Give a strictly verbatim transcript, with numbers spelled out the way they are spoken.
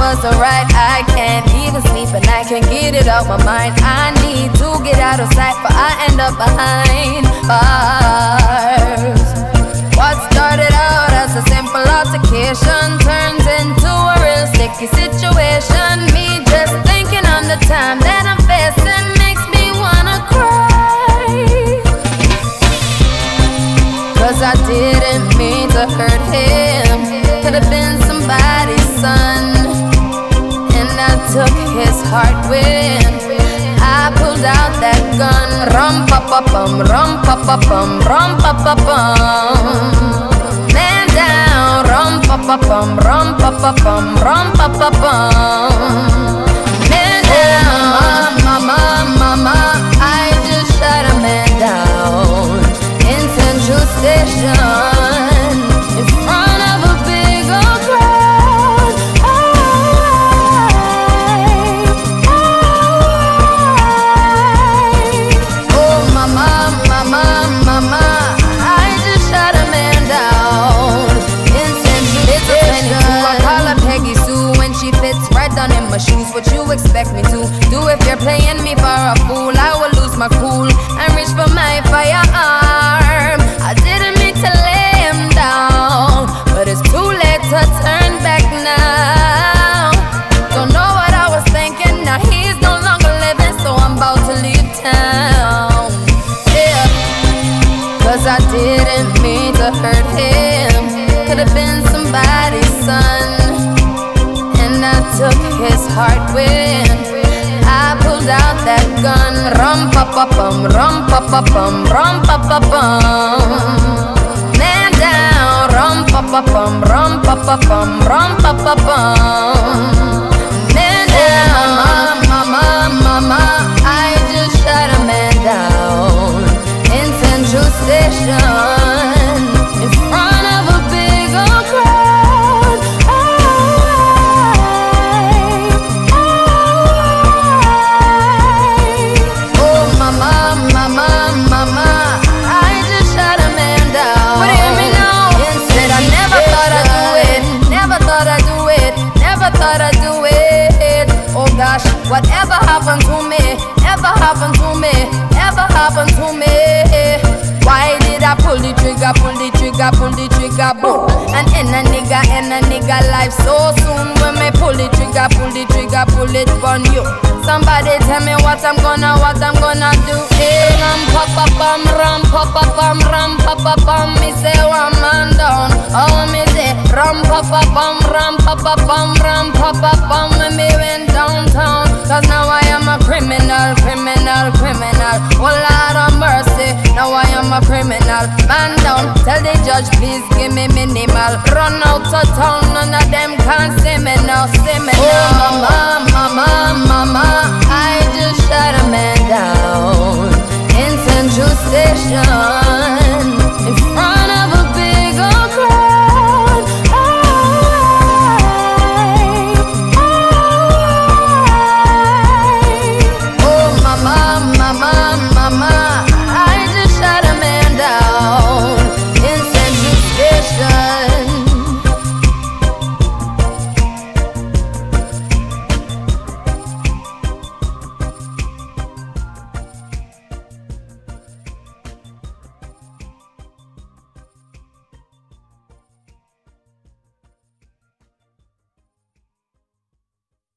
wasn't right. I can't even sleep and I can't get it out my mind. I need to get out of sight, but I end up behind bars. What started out as a simple altercation turns into a real sticky situation. Me just thinking on the time that I'm facing makes me wanna cry. Cause I didn't mean to hurt him. Could've been somebody's son, and I took his heart when I pulled out that gun. Rum pa pa bum, rum pa pa bum, rum pa pa bum. Man down, rum pa pa bum, rum pa pa bum, rum pa pa bum. Man down, mama, mama, I just shot a man down in Central Station in front of a big old crowd. Oh, mama, mama, mama, I just shot a man down in Central Station. I call her Peggy Sue when she fits right down in my shoes. What you expect me to do if you're playing me for a fool? I will lose my cool and reach for my firearm. I didn't mean to lay him down, but it's too late to turn back now. Don't know what I was thinking, now he's no longer living, so I'm about to leave town. Yeah, cause I didn't mean to hurt him. Could've been somebody's son, and I took his heart when I pulled out that gun. Rum pa pa bum, rum pa pa bum, rum pa pa bum. Man down, rum pa pa bum, rum pa pa bum, rum pa pa bum. Man down, mama, mama, mama, I just shot a man down in Central Station in front of a big old crowd. Oh, mama, mama, mama, I just shot a man down. But hear me now, said I never thought I'd do it, never thought I'd do it, never thought I'd do it. Oh gosh, whatever happened to me, ever happened to me, ever happened to me? Why did I pull the trigger, pull the trigger, pull the trigger, boom? And in a nigga, in a nigga life so soon. When me pull the trigger, pull the trigger, pull it on you. Somebody tell me what I'm gonna, what I'm gonna do. Hey, ram pa pa bum, ram pa pa bum, ram pa pa bum. Me say one man down. Oh, me say ram pa pa bum, ram pa pa bum, ram pa pa bum. When me went downtown, cause now I am a criminal, criminal, criminal. Oh Lord of mercy, now I am a criminal. Man down, tell the judge please give me minimal. Run out of town, none of them can see me now, see me now. Oh mama, mama, mama, I